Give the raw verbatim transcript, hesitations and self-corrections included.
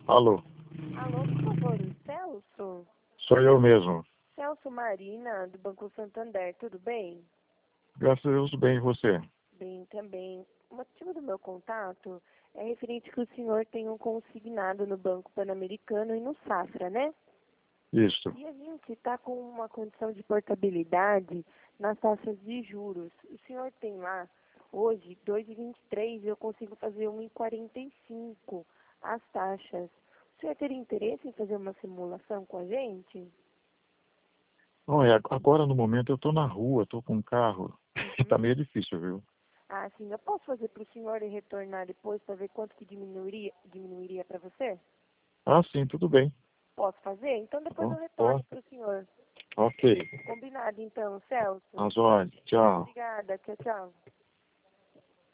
Alô, Alô, por favor, o Celso? sou eu mesmo. Celso Marina, do Banco Santander, tudo bem? Graças a Deus, bem, e você? Bem também. O motivo do meu contato é referente que o senhor tem um consignado no Banco Pan-Americano e no Safra, né? Isso. E a gente está com uma condição de portabilidade nas taxas de juros. O senhor tem lá, hoje, dois vírgula vinte e três, e eu consigo fazer um vírgula quarenta e cinco as taxas. O senhor teria interesse em fazer uma simulação com a gente? Olha, agora no momento eu estou na rua, estou com um carro. Está Uhum. meio difícil, viu? Ah, sim. Eu posso fazer para o senhor e retornar depois para ver quanto que diminuiria, diminuiria para você? Ah, sim, tudo bem. Posso fazer? Então depois Ó, eu retorno ó, para o senhor. ok. Combinado então, Celso? As ordens. Tchau. Obrigada. Tchau, tchau.